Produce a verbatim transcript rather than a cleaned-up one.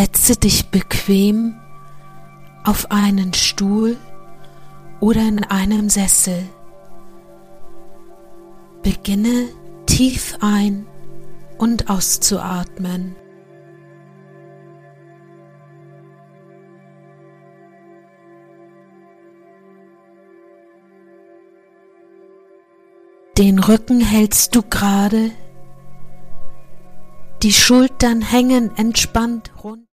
Setze dich bequem auf einen Stuhl oder in einem Sessel. Beginne tief ein- und auszuatmen. Den Rücken hältst du gerade, die Schultern hängen entspannt runter.